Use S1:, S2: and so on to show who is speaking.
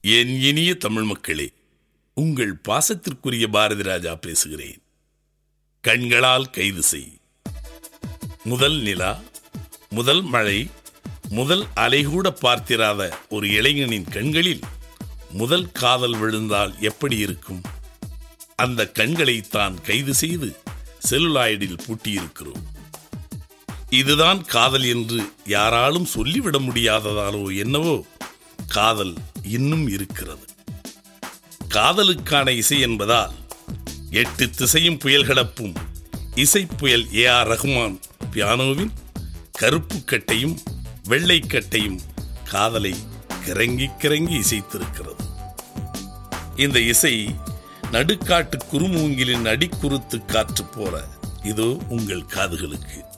S1: என் இனிய தமிழ் மக்களே, உங்கள் பாசத்திற்குரிய பாரதி ராஜா பேசுகிறேன். கண்களால் கைது செய். முதல் நிலா, முதல் மழை, முதல் அலைகூட பார்த்திராத ஒரு இளைஞனின் கண்களில் முதல் காதல் விழுந்தால் எப்படி இருக்கும்? அந்த கண்களை தான் கைது செய்து செல்லுலாய்டில் பூட்டியிருக்கிறோம். இதுதான் காதல் என்று யாராலும் சொல்லிவிட முடியாததாலோ என்னவோ காதல் இன்னும் இருக்கிறது. காதலுக்கான இசை என்பதால் 8 திசையும் புயல் கிளப்பும் இசை புயல் A.R. ரஹ்மான் பியானோவின் கருப்பு கட்டையும் வெள்ளை கட்டையும் காதலை கிறங்கி கிறங்கி இசைத்திருக்கிறது. இந்த இசை நடுக்காட்டு குறுமூங்கிலின் அடிக்குறுத்து காற்று போற இதோ உங்கள் காதுகளுக்கு.